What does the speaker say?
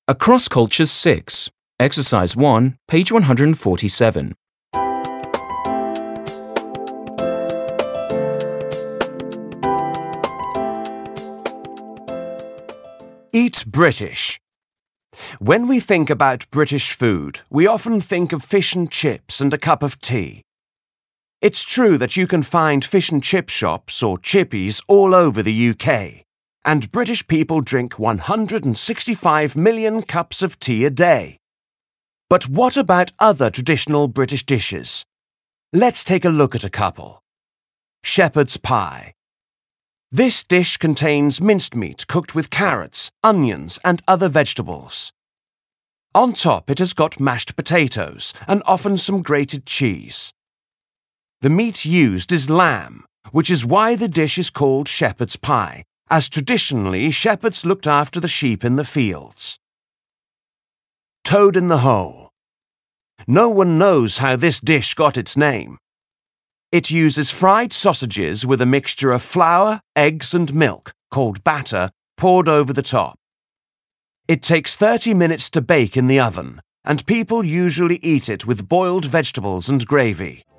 Across Cultures 6, Exercise 1, page 147. Eat British. When we think about British food, we often think of fish and chips and a cup of tea. It's true that you can find fish and chip shops or chippies all over the UK, and British people drink 165 million cups of tea a day. But what about other traditional British dishes? Let's take a look at a couple. Shepherd's pie. This dish contains minced meat cooked with carrots, onions and other vegetables. On top it has got mashed potatoes and often some grated cheese. The meat used is lamb, which is why the dish is called shepherd's pie, as traditionally shepherds looked after the sheep in the fields. Toad in the hole. No one knows how this dish got its name. It uses fried sausages with a mixture of flour, eggs and milk, called batter, poured over the top. It takes 30 minutes to bake in the oven, and people usually eat it with boiled vegetables and gravy.